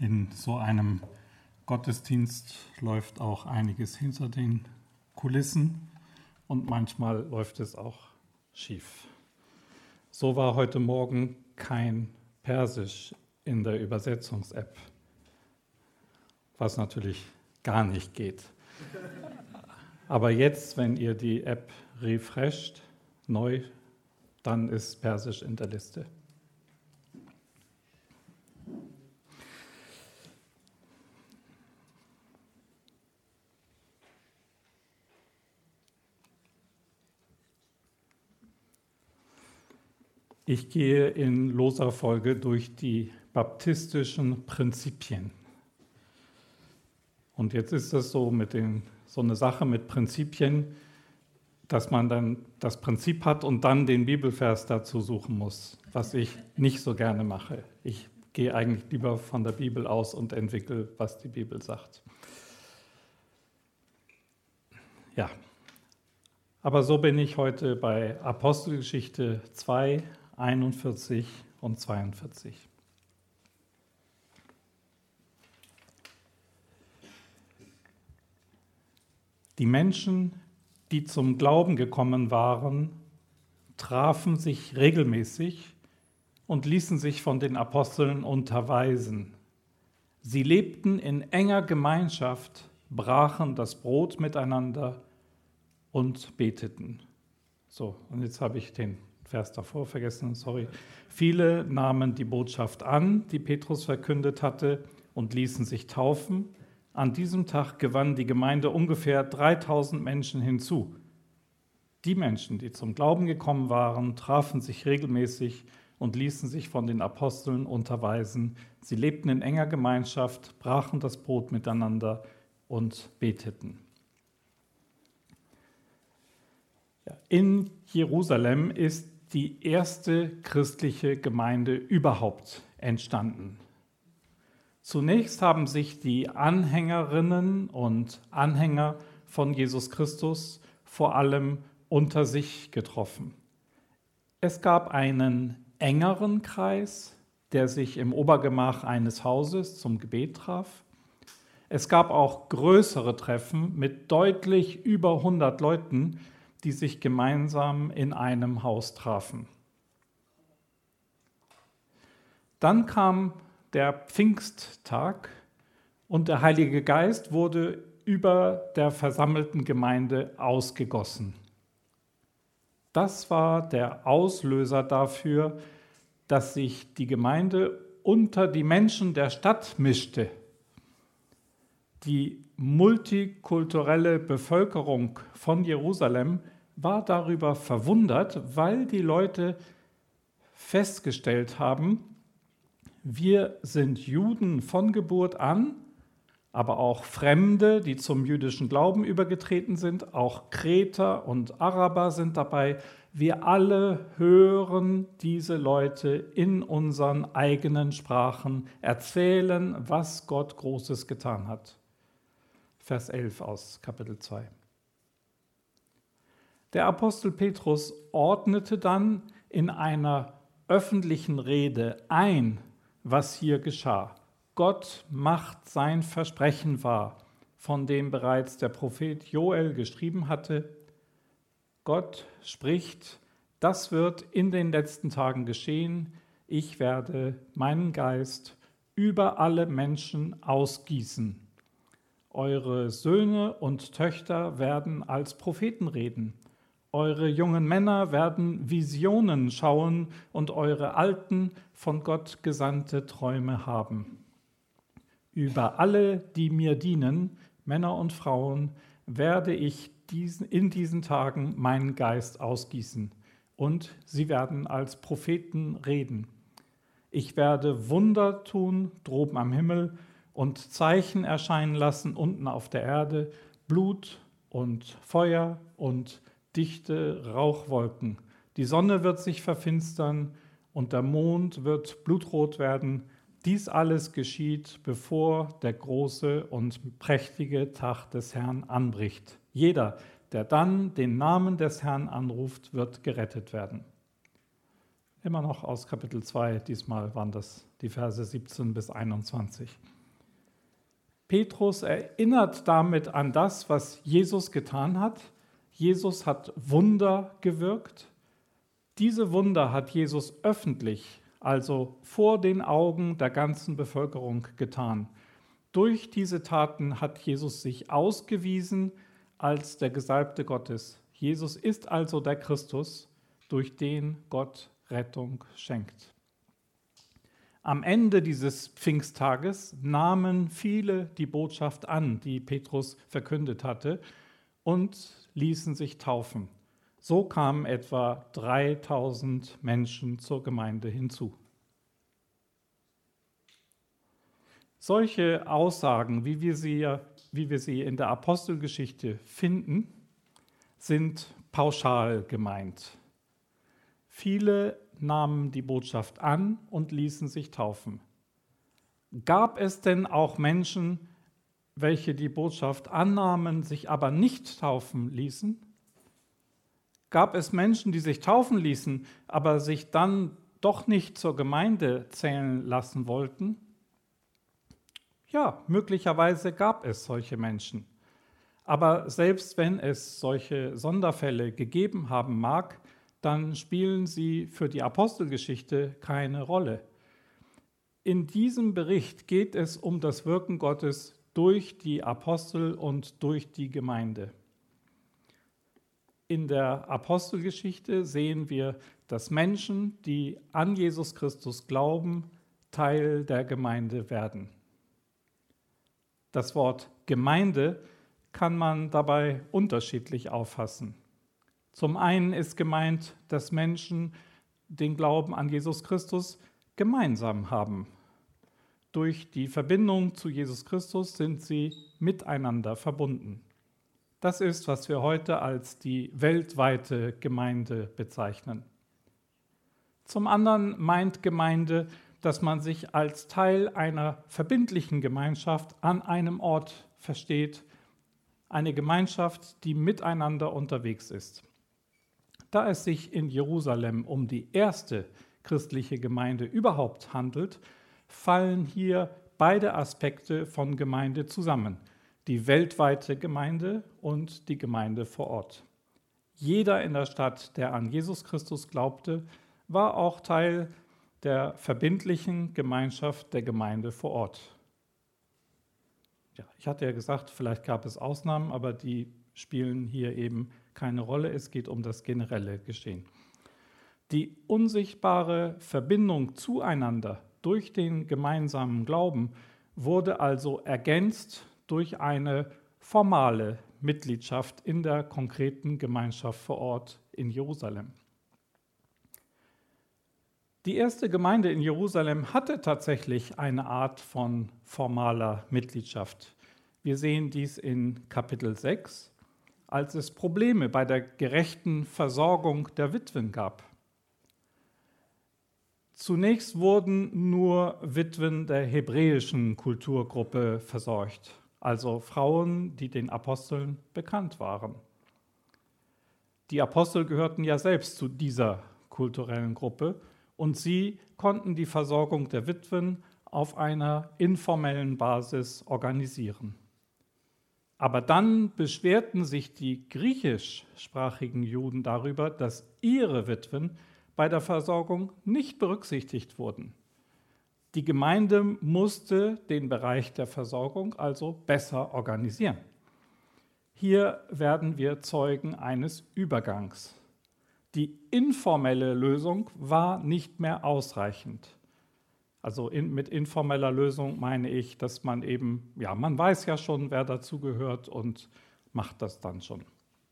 In so einem Gottesdienst läuft auch einiges hinter den Kulissen und manchmal läuft es auch schief. So war heute Morgen kein Persisch in der Übersetzungs-App, was natürlich gar nicht geht. Aber jetzt, wenn ihr die App refresht, neu, dann ist Persisch in der Liste. Ich gehe in loser Folge durch die baptistischen Prinzipien. Und jetzt ist es so eine Sache mit Prinzipien, dass man dann das Prinzip hat und dann den Bibelvers dazu suchen muss, was ich nicht so gerne mache. Ich gehe eigentlich lieber von der Bibel aus und entwickle, was die Bibel sagt. Ja, aber so bin ich heute bei Apostelgeschichte 2, 41 und 42. Die Menschen, die zum Glauben gekommen waren, trafen sich regelmäßig und ließen sich von den Aposteln unterweisen. Sie lebten in enger Gemeinschaft, brachen das Brot miteinander und beteten. So, und jetzt habe ich den Vers davor vergessen, sorry. Viele nahmen die Botschaft an, die Petrus verkündet hatte, und ließen sich taufen. An diesem Tag gewann die Gemeinde ungefähr 3000 Menschen hinzu. Die Menschen, die zum Glauben gekommen waren, trafen sich regelmäßig und ließen sich von den Aposteln unterweisen. Sie lebten in enger Gemeinschaft, brachen das Brot miteinander und beteten. In Jerusalem ist die erste christliche Gemeinde überhaupt entstanden. Zunächst haben sich die Anhängerinnen und Anhänger von Jesus Christus vor allem unter sich getroffen. Es gab einen engeren Kreis, der sich im Obergemach eines Hauses zum Gebet traf. Es gab auch größere Treffen mit deutlich über 100 Leuten, die sich gemeinsam in einem Haus trafen. Dann kam der Pfingsttag und der Heilige Geist wurde über der versammelten Gemeinde ausgegossen. Das war der Auslöser dafür, dass sich die Gemeinde unter die Menschen der Stadt mischte. Die multikulturelle Bevölkerung von Jerusalem war darüber verwundert, weil die Leute festgestellt haben, wir sind Juden von Geburt an, aber auch Fremde, die zum jüdischen Glauben übergetreten sind, auch Kreter und Araber sind dabei. Wir alle hören diese Leute in unseren eigenen Sprachen erzählen, was Gott Großes getan hat. Vers 11 aus Kapitel 2. Der Apostel Petrus ordnete dann in einer öffentlichen Rede ein, was hier geschah. Gott macht sein Versprechen wahr, von dem bereits der Prophet Joel geschrieben hatte. Gott spricht, das wird in den letzten Tagen geschehen. Ich werde meinen Geist über alle Menschen ausgießen. Eure Söhne und Töchter werden als Propheten reden. Eure jungen Männer werden Visionen schauen und eure Alten von Gott gesandte Träume haben. Über alle, die mir dienen, Männer und Frauen, werde ich in diesen Tagen meinen Geist ausgießen und sie werden als Propheten reden. Ich werde Wunder tun droben am Himmel und Zeichen erscheinen lassen unten auf der Erde, Blut und Feuer und dichte Rauchwolken. Die Sonne wird sich verfinstern und der Mond wird blutrot werden. Dies alles geschieht, bevor der große und prächtige Tag des Herrn anbricht. Jeder, der dann den Namen des Herrn anruft, wird gerettet werden. Immer noch aus Kapitel 2, diesmal waren das die Verse 17 bis 21. Petrus erinnert damit an das, was Jesus getan hat. Jesus hat Wunder gewirkt. Diese Wunder hat Jesus öffentlich, also vor den Augen der ganzen Bevölkerung getan. Durch diese Taten hat Jesus sich ausgewiesen als der Gesalbte Gottes. Jesus ist also der Christus, durch den Gott Rettung schenkt. Am Ende dieses Pfingsttages nahmen viele die Botschaft an, die Petrus verkündet hatte, und ließen sich taufen. So kamen etwa 3000 Menschen zur Gemeinde hinzu. Solche Aussagen, wie wir sie in der Apostelgeschichte finden, sind pauschal gemeint. Viele nahmen die Botschaft an und ließen sich taufen. Gab es denn auch Menschen, welche die Botschaft annahmen, sich aber nicht taufen ließen? Gab es Menschen, die sich taufen ließen, aber sich dann doch nicht zur Gemeinde zählen lassen wollten? Ja, möglicherweise gab es solche Menschen. Aber selbst wenn es solche Sonderfälle gegeben haben mag, dann spielen sie für die Apostelgeschichte keine Rolle. In diesem Bericht geht es um das Wirken Gottes durch die Apostel und durch die Gemeinde. In der Apostelgeschichte sehen wir, dass Menschen, die an Jesus Christus glauben, Teil der Gemeinde werden. Das Wort Gemeinde kann man dabei unterschiedlich auffassen. Zum einen ist gemeint, dass Menschen den Glauben an Jesus Christus gemeinsam haben. Durch die Verbindung zu Jesus Christus sind sie miteinander verbunden. Das ist, was wir heute als die weltweite Gemeinde bezeichnen. Zum anderen meint Gemeinde, dass man sich als Teil einer verbindlichen Gemeinschaft an einem Ort versteht, eine Gemeinschaft, die miteinander unterwegs ist. Da es sich in Jerusalem um die erste christliche Gemeinde überhaupt handelt, fallen hier beide Aspekte von Gemeinde zusammen, die weltweite Gemeinde und die Gemeinde vor Ort. Jeder in der Stadt, der an Jesus Christus glaubte, war auch Teil der verbindlichen Gemeinschaft der Gemeinde vor Ort. Ja, ich hatte ja gesagt, vielleicht gab es Ausnahmen, aber die spielen hier eben keine Rolle. Es geht um das generelle Geschehen. Die unsichtbare Verbindung zueinander durch den gemeinsamen Glauben wurde also ergänzt durch eine formale Mitgliedschaft in der konkreten Gemeinschaft vor Ort in Jerusalem. Die erste Gemeinde in Jerusalem hatte tatsächlich eine Art von formaler Mitgliedschaft. Wir sehen dies in Kapitel 6, als es Probleme bei der gerechten Versorgung der Witwen gab. Zunächst wurden nur Witwen der hebräischen Kulturgruppe versorgt, also Frauen, die den Aposteln bekannt waren. Die Apostel gehörten ja selbst zu dieser kulturellen Gruppe und sie konnten die Versorgung der Witwen auf einer informellen Basis organisieren. Aber dann beschwerten sich die griechischsprachigen Juden darüber, dass ihre Witwen bei der Versorgung nicht berücksichtigt wurden. Die Gemeinde musste den Bereich der Versorgung also besser organisieren. Hier werden wir Zeugen eines Übergangs. Die informelle Lösung war nicht mehr ausreichend. Also mit informeller Lösung meine ich, dass man eben, ja, man weiß ja schon, wer dazugehört und macht das dann schon.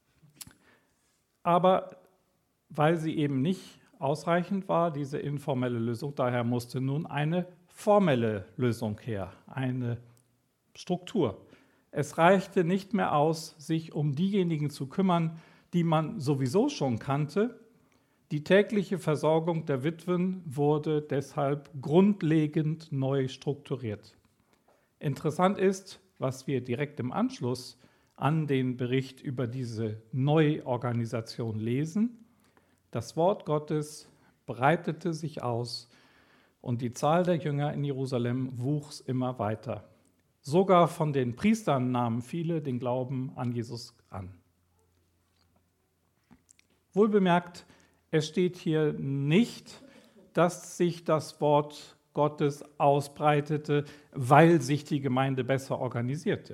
Aber weil sie eben nicht ausreichend war, diese informelle Lösung, daher musste nun eine formelle Lösung her, eine Struktur. Es reichte nicht mehr aus, sich um diejenigen zu kümmern, die man sowieso schon kannte. Die tägliche Versorgung der Witwen wurde deshalb grundlegend neu strukturiert. Interessant ist, was wir direkt im Anschluss an den Bericht über diese Neuorganisation lesen. Das Wort Gottes breitete sich aus und die Zahl der Jünger in Jerusalem wuchs immer weiter. Sogar von den Priestern nahmen viele den Glauben an Jesus an. Wohlbemerkt, es steht hier nicht, dass sich das Wort Gottes ausbreitete, weil sich die Gemeinde besser organisierte.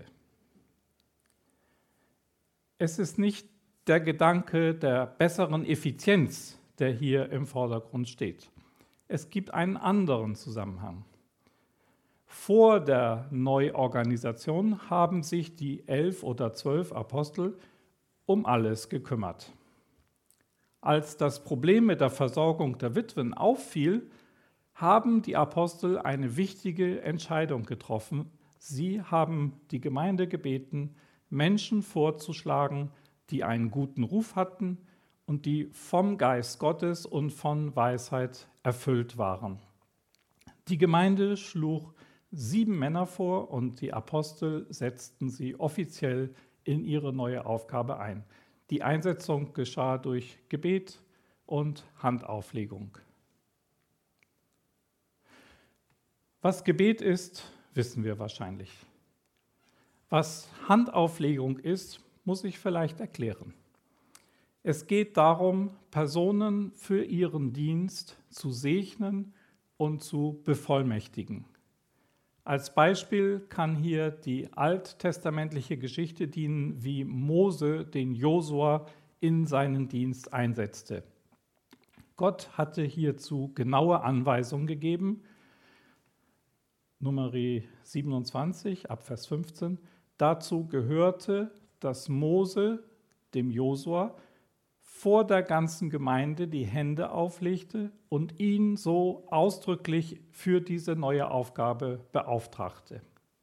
Es ist nicht der Gedanke der besseren Effizienz, der hier im Vordergrund steht. Es gibt einen anderen Zusammenhang. Vor der Neuorganisation haben sich die 11 oder 12 Apostel um alles gekümmert. Als das Problem mit der Versorgung der Witwen auffiel, haben die Apostel eine wichtige Entscheidung getroffen. Sie haben die Gemeinde gebeten, Menschen vorzuschlagen, die einen guten Ruf hatten und die vom Geist Gottes und von Weisheit erfüllt waren. Die Gemeinde schlug 7 Männer vor und die Apostel setzten sie offiziell in ihre neue Aufgabe ein. Die Einsetzung geschah durch Gebet und Handauflegung. Was Gebet ist, wissen wir wahrscheinlich. Was Handauflegung ist, muss ich vielleicht erklären. Es geht darum, Personen für ihren Dienst zu segnen und zu bevollmächtigen. Als Beispiel kann hier die alttestamentliche Geschichte dienen, wie Mose den Josua in seinen Dienst einsetzte. Gott hatte hierzu genaue Anweisungen gegeben. Numeri 27, ab Vers 15. Dazu gehörte, dass Mose dem Josua vor der ganzen Gemeinde die Hände auflegte und ihn so ausdrücklich für diese neue Aufgabe beauftragte.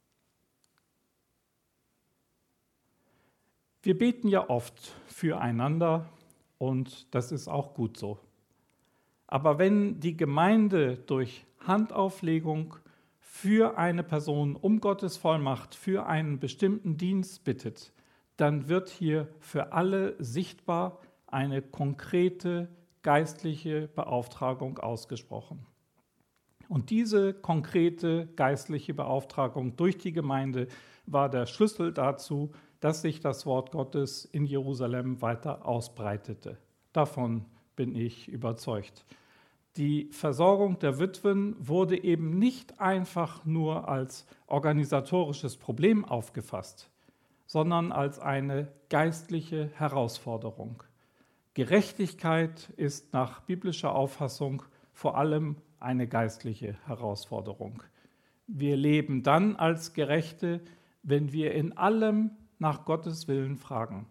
Wir beten ja oft füreinander und das ist auch gut so. Aber wenn die Gemeinde durch Handauflegung für eine Person um Gottes Vollmacht für einen bestimmten Dienst bittet, dann wird hier für alle sichtbar eine konkrete geistliche Beauftragung ausgesprochen. Und diese konkrete geistliche Beauftragung durch die Gemeinde war der Schlüssel dazu, dass sich das Wort Gottes in Jerusalem weiter ausbreitete. Davon bin ich überzeugt. Die Versorgung der Witwen wurde eben nicht einfach nur als organisatorisches Problem aufgefasst, sondern als eine geistliche Herausforderung. Gerechtigkeit ist nach biblischer Auffassung vor allem eine geistliche Herausforderung. Wir leben dann als Gerechte, wenn wir in allem nach Gottes Willen fragen.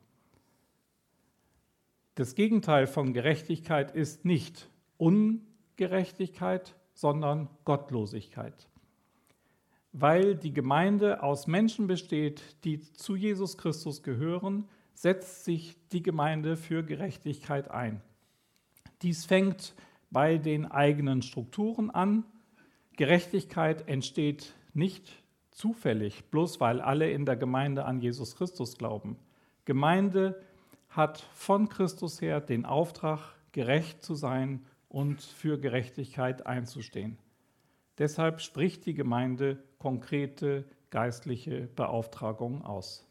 Das Gegenteil von Gerechtigkeit ist nicht Ungerechtigkeit, sondern Gottlosigkeit. Weil die Gemeinde aus Menschen besteht, die zu Jesus Christus gehören, setzt sich die Gemeinde für Gerechtigkeit ein. Dies fängt bei den eigenen Strukturen an. Gerechtigkeit entsteht nicht zufällig, bloß weil alle in der Gemeinde an Jesus Christus glauben. Gemeinde hat von Christus her den Auftrag, gerecht zu sein und für Gerechtigkeit einzustehen. Deshalb spricht die Gemeinde konkrete geistliche Beauftragungen aus.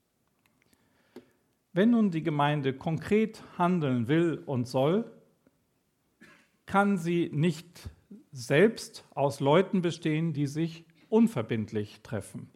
Wenn nun die Gemeinde konkret handeln will und soll, kann sie nicht selbst aus Leuten bestehen, die sich unverbindlich treffen.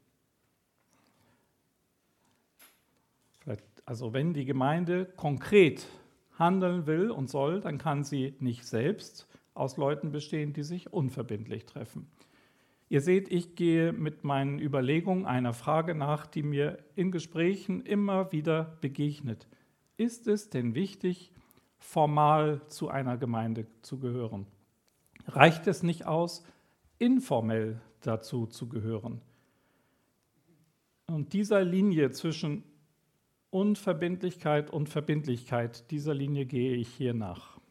Also wenn die Gemeinde konkret handeln will und soll, dann kann sie nicht selbst aus Leuten bestehen, die sich unverbindlich treffen. Ihr seht, ich gehe mit meinen Überlegungen einer Frage nach, die mir in Gesprächen immer wieder begegnet. Ist es denn wichtig, formal zu einer Gemeinde zu gehören? Reicht es nicht aus, informell dazu zu gehören? Und dieser Linie zwischen Unverbindlichkeit und Verbindlichkeit, dieser Linie gehe ich hier nach.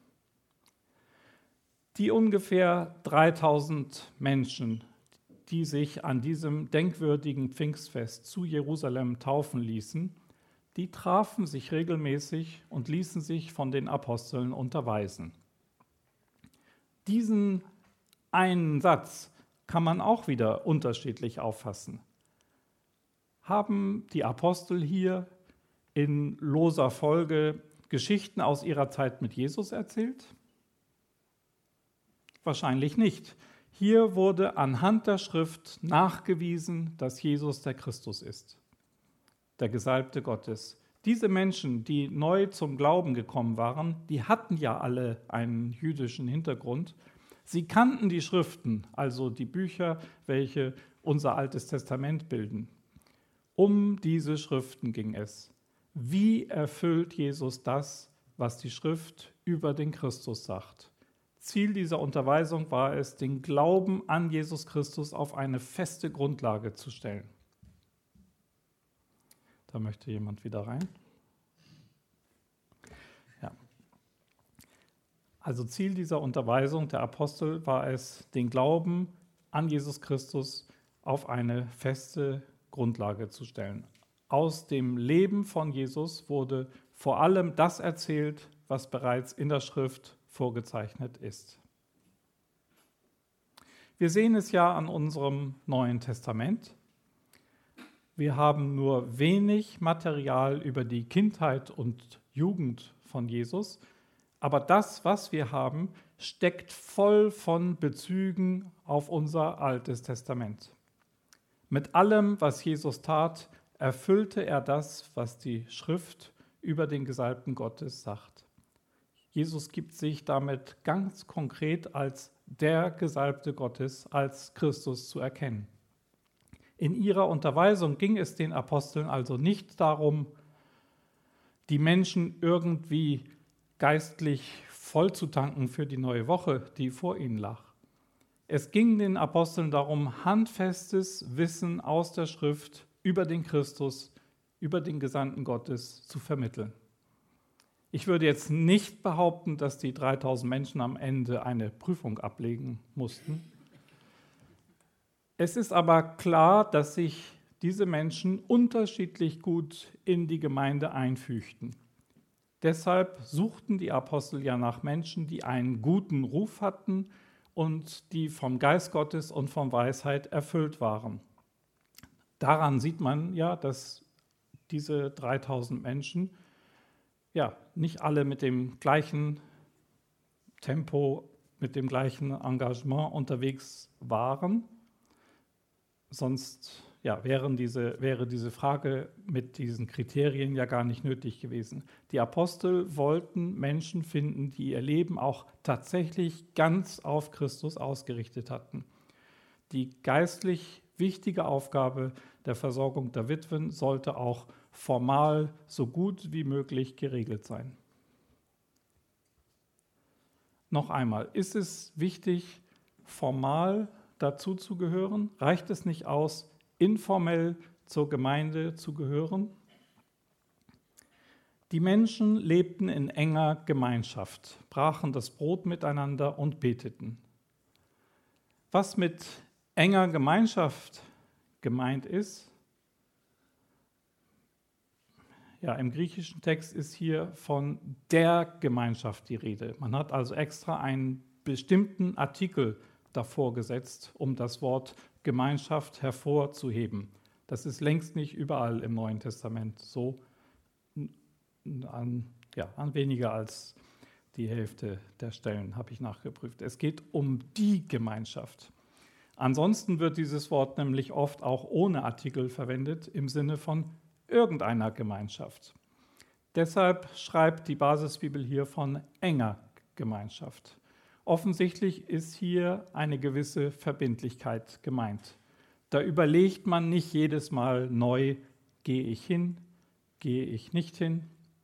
Die ungefähr 3000 Menschen, die sich an diesem denkwürdigen Pfingstfest zu Jerusalem taufen ließen, die trafen sich regelmäßig und ließen sich von den Aposteln unterweisen. Diesen einen Satz kann man auch wieder unterschiedlich auffassen. Haben die Apostel hier in loser Folge Geschichten aus ihrer Zeit mit Jesus erzählt? Wahrscheinlich nicht. Hier wurde anhand der Schrift nachgewiesen, dass Jesus der Christus ist, der Gesalbte Gottes. Diese Menschen, die neu zum Glauben gekommen waren, die hatten ja alle einen jüdischen Hintergrund. Sie kannten die Schriften, also die Bücher, welche unser Altes Testament bilden. Um diese Schriften ging es. Wie erfüllt Jesus das, was die Schrift über den Christus sagt? Ziel dieser Unterweisung war es, den Glauben an Jesus Christus auf eine feste Grundlage zu stellen. Da möchte jemand wieder rein. Ja. Also Ziel dieser Unterweisung der Apostel war es, den Glauben an Jesus Christus auf eine feste Grundlage zu stellen. Aus dem Leben von Jesus wurde vor allem das erzählt, was bereits in der Schrift vorgezeichnet ist. Wir sehen es ja an unserem Neuen Testament. Wir haben nur wenig Material über die Kindheit und Jugend von Jesus, aber das, was wir haben, steckt voll von Bezügen auf unser Altes Testament. Mit allem, was Jesus tat, erfüllte er das, was die Schrift über den Gesalbten Gottes sagt. Jesus gibt sich damit ganz konkret als der Gesalbte Gottes, als Christus zu erkennen. In ihrer Unterweisung ging es den Aposteln also nicht darum, die Menschen irgendwie geistlich vollzutanken für die neue Woche, die vor ihnen lag. Es ging den Aposteln darum, handfestes Wissen aus der Schrift über den Christus, über den Gesandten Gottes zu vermitteln. Ich würde jetzt nicht behaupten, dass die 3000 Menschen am Ende eine Prüfung ablegen mussten. Es ist aber klar, dass sich diese Menschen unterschiedlich gut in die Gemeinde einfügten. Deshalb suchten die Apostel ja nach Menschen, die einen guten Ruf hatten und die vom Geist Gottes und von Weisheit erfüllt waren. Daran sieht man ja, dass diese 3000 Menschen nicht alle mit dem gleichen Tempo, mit dem gleichen Engagement unterwegs waren. Sonst wäre diese Frage mit diesen Kriterien ja gar nicht nötig gewesen. Die Apostel wollten Menschen finden, die ihr Leben auch tatsächlich ganz auf Christus ausgerichtet hatten. Die geistlich wichtige Aufgabe der Versorgung der Witwen sollte auch formal so gut wie möglich geregelt sein. Noch einmal, ist es wichtig, formal dazu zu gehören? Reicht es nicht aus, informell zur Gemeinde zu gehören? Die Menschen lebten in enger Gemeinschaft, brachen das Brot miteinander und beteten. Was mit enger Gemeinschaft gemeint ist, im griechischen Text ist hier von der Gemeinschaft die Rede. Man hat also extra einen bestimmten Artikel davor gesetzt, um das Wort Gemeinschaft hervorzuheben. Das ist längst nicht überall im Neuen Testament so, an weniger als die Hälfte der Stellen habe ich nachgeprüft. Es geht um die Gemeinschaft. Ansonsten wird dieses Wort nämlich oft auch ohne Artikel verwendet, im Sinne von irgendeiner Gemeinschaft. Deshalb schreibt die Basisbibel hier von enger Gemeinschaft. Offensichtlich ist hier eine gewisse Verbindlichkeit gemeint. Da überlegt man nicht jedes Mal neu, gehe ich hin, gehe ich nicht hin.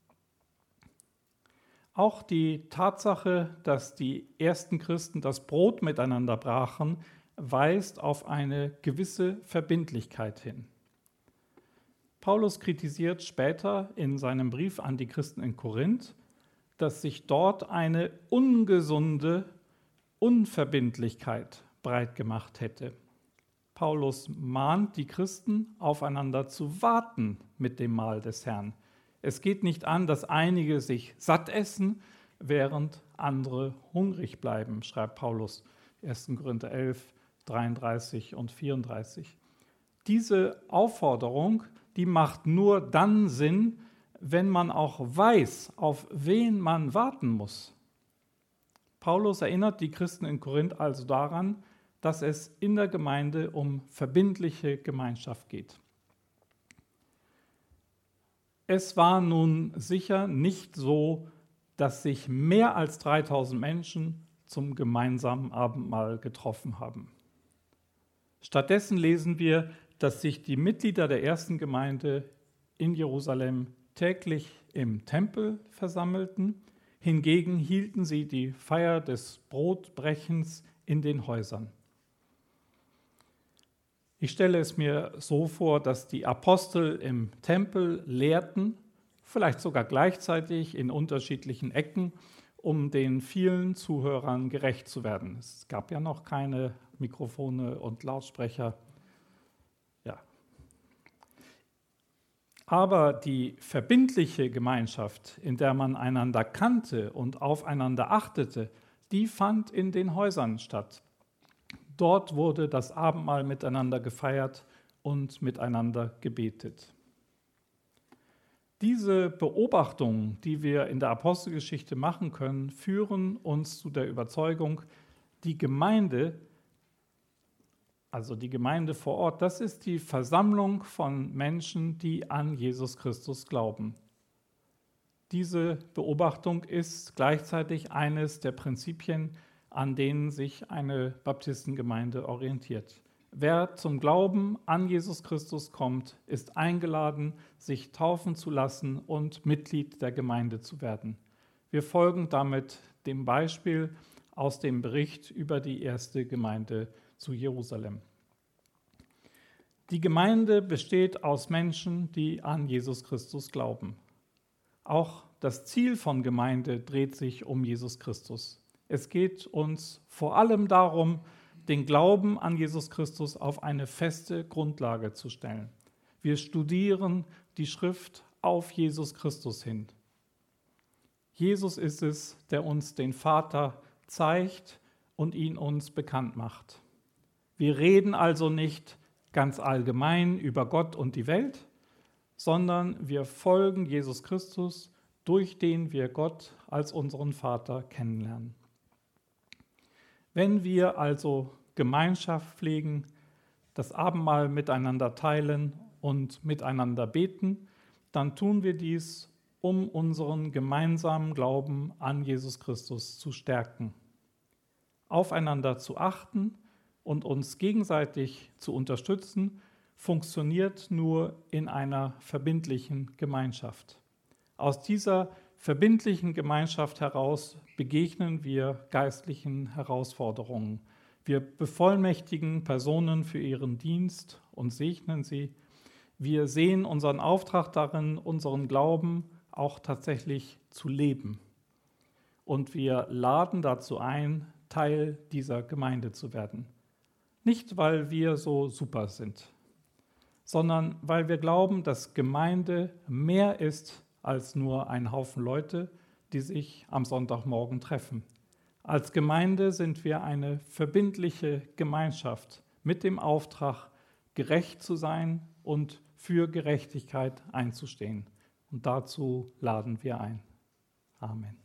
Auch die Tatsache, dass die ersten Christen das Brot miteinander brachen, weist auf eine gewisse Verbindlichkeit hin. Paulus kritisiert später in seinem Brief an die Christen in Korinth, dass sich dort eine ungesunde Unverbindlichkeit breit gemacht hätte. Paulus mahnt die Christen, aufeinander zu warten mit dem Mahl des Herrn. Es geht nicht an, dass einige sich satt essen, während andere hungrig bleiben, schreibt Paulus, 1. Korinther 11, 33 und 34. Diese Aufforderung, die macht nur dann Sinn, wenn man auch weiß, auf wen man warten muss. Paulus erinnert die Christen in Korinth also daran, dass es in der Gemeinde um verbindliche Gemeinschaft geht. Es war nun sicher nicht so, dass sich mehr als 3000 Menschen zum gemeinsamen Abendmahl getroffen haben. Stattdessen lesen wir, dass sich die Mitglieder der ersten Gemeinde in Jerusalem täglich im Tempel versammelten. Hingegen hielten sie die Feier des Brotbrechens in den Häusern. Ich stelle es mir so vor, dass die Apostel im Tempel lehrten, vielleicht sogar gleichzeitig in unterschiedlichen Ecken, um den vielen Zuhörern gerecht zu werden. Es gab ja noch keine Mikrofone und Lautsprecher. Ja. Aber die verbindliche Gemeinschaft, in der man einander kannte und aufeinander achtete, die fand in den Häusern statt. Dort wurde das Abendmahl miteinander gefeiert und miteinander gebetet. Diese Beobachtungen, die wir in der Apostelgeschichte machen können, führen uns zu der Überzeugung, die Gemeinde, also die Gemeinde vor Ort, das ist die Versammlung von Menschen, die an Jesus Christus glauben. Diese Beobachtung ist gleichzeitig eines der Prinzipien, an denen sich eine Baptistengemeinde orientiert. Wer zum Glauben an Jesus Christus kommt, ist eingeladen, sich taufen zu lassen und Mitglied der Gemeinde zu werden. Wir folgen damit dem Beispiel aus dem Bericht über die erste Gemeinde zu Jerusalem. Die Gemeinde besteht aus Menschen, die an Jesus Christus glauben. Auch das Ziel von Gemeinde dreht sich um Jesus Christus. Es geht uns vor allem darum, den Glauben an Jesus Christus auf eine feste Grundlage zu stellen. Wir studieren die Schrift auf Jesus Christus hin. Jesus ist es, der uns den Vater zeigt und ihn uns bekannt macht. Wir reden also nicht ganz allgemein über Gott und die Welt, sondern wir folgen Jesus Christus, durch den wir Gott als unseren Vater kennenlernen. Wenn wir also Gemeinschaft pflegen, das Abendmahl miteinander teilen und miteinander beten, dann tun wir dies, um unseren gemeinsamen Glauben an Jesus Christus zu stärken, aufeinander zu achten und uns gegenseitig zu unterstützen, funktioniert nur in einer verbindlichen Gemeinschaft. Aus dieser verbindlichen Gemeinschaft heraus begegnen wir geistlichen Herausforderungen. Wir bevollmächtigen Personen für ihren Dienst und segnen sie. Wir sehen unseren Auftrag darin, unseren Glauben auch tatsächlich zu leben. Und wir laden dazu ein, Teil dieser Gemeinde zu werden. Nicht, weil wir so super sind, sondern weil wir glauben, dass Gemeinde mehr ist als nur ein Haufen Leute, die sich am Sonntagmorgen treffen. Als Gemeinde sind wir eine verbindliche Gemeinschaft mit dem Auftrag, gerecht zu sein und für Gerechtigkeit einzustehen. Und dazu laden wir ein. Amen.